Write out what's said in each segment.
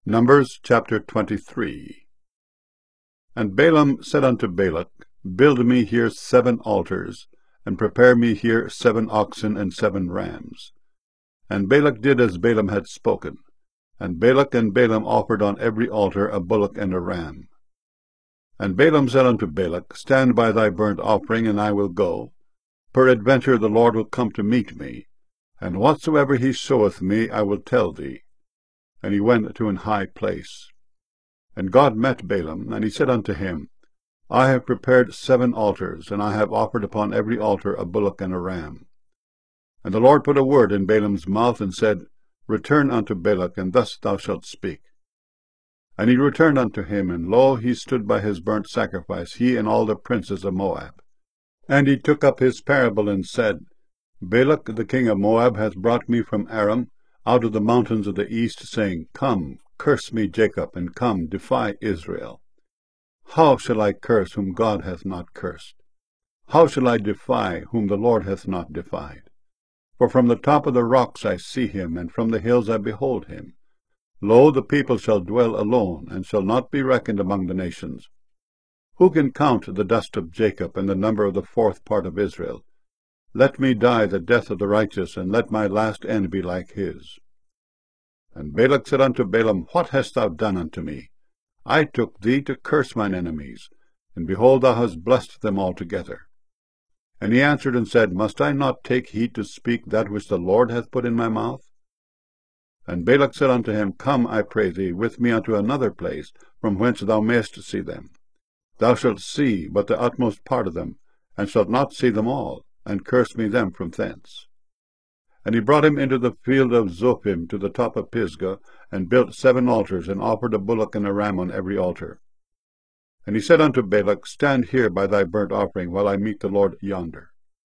Numbers chapter 23. And Balaam said unto Balak, Build me here 7 altars, and prepare me here 7 oxen and 7 rams. And Balak did as Balaam had spoken. And Balak and Balaam offered on every altar a bullock and a ram. And Balaam said unto Balak, Stand by thy burnt offering, and I will go. Peradventure the Lord will come to meet me, and whatsoever he showeth me I will tell thee. And he went to an high place. And God met Balaam, and he said unto him, I have prepared 7 altars, and I have offered upon every altar a bullock and a ram. And the Lord put a word in Balaam's mouth, and said, Return unto Balak, and thus thou shalt speak. And he returned unto him, and lo, he stood by his burnt sacrifice, he and all the princes of Moab. And he took up his parable, and said, Balak the king of Moab hath brought me from Aram, out of the mountains of the east, saying, Come, curse me, Jacob, and come, defy Israel. How shall I curse whom God hath not cursed? How shall I defy whom the Lord hath not defied? For from the top of the rocks I see him, and from the hills I behold him. Lo, the people shall dwell alone, and shall not be reckoned among the nations. Who can count the dust of Jacob, and the number of the 4th part of Israel? Let me die the death of the righteous, and let my last end be like his. And Balak said unto Balaam, What hast thou done unto me? I took thee to curse mine enemies, and behold, thou hast blessed them altogether. And he answered and said, Must I not take heed to speak that which the Lord hath put in my mouth? And Balak said unto him, Come, I pray thee, with me unto another place, from whence thou mayest see them. Thou shalt see but the utmost part of them, and shalt not see them all, and curse me them from thence. And he brought him into the field of Zophim to the top of Pisgah, and built 7 altars, and offered a bullock and a ram on every altar. And he said unto Balak, Stand here by thy burnt offering, while I meet the Lord yonder.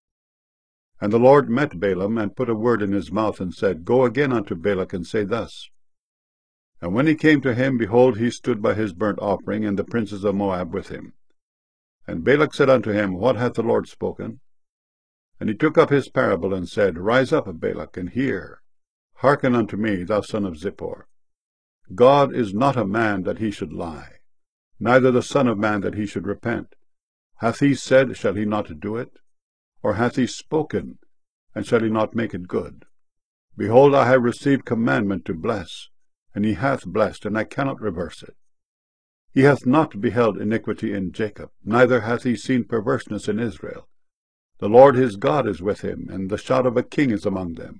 And the Lord met Balaam, and put a word in his mouth, and said, Go again unto Balak, and say thus. And when he came to him, behold, he stood by his burnt offering, and the princes of Moab with him. And Balak said unto him, What hath the Lord spoken? And he took up his parable, and said, Rise up, Balak, and hear. Hearken unto me, thou son of Zippor. God is not a man that he should lie, neither the son of man that he should repent. Hath he said, shall he not do it? Or hath he spoken, and shall he not make it good? Behold, I have received commandment to bless, and he hath blessed, and I cannot reverse it. He hath not beheld iniquity in Jacob, neither hath he seen perverseness in Israel. The Lord his God is with him, and the shout of a king is among them.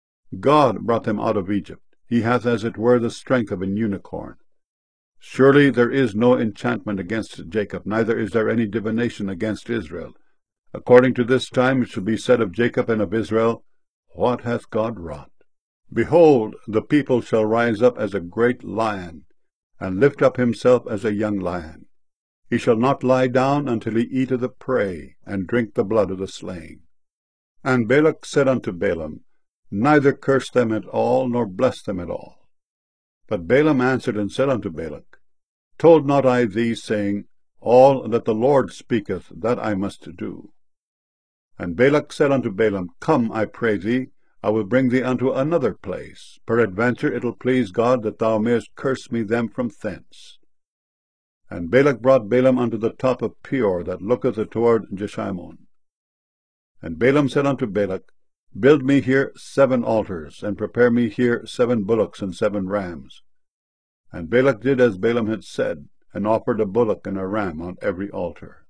God brought them out of Egypt. He hath as it were the strength of an unicorn. Surely there is no enchantment against Jacob, neither is there any divination against Israel. According to this time it shall be said of Jacob and of Israel, What hath God wrought? Behold, the people shall rise up as a great lion, and lift up himself as a young lion. He shall not lie down until he eat of the prey, and drink the blood of the slain. And Balak said unto Balaam, Neither curse them at all, nor bless them at all. But Balaam answered and said unto Balak, Told not I thee, saying, All that the Lord speaketh, that I must do? And Balak said unto Balaam, Come, I pray thee, I will bring thee unto another place. Peradventure it will please God that thou mayest curse me them from thence. And Balak brought Balaam unto the top of Peor, that looketh toward Jeshimon. And Balaam said unto Balak, Build me here 7 altars, and prepare me here 7 bullocks and 7 rams. And Balak did as Balaam had said, and offered a bullock and a ram on every altar.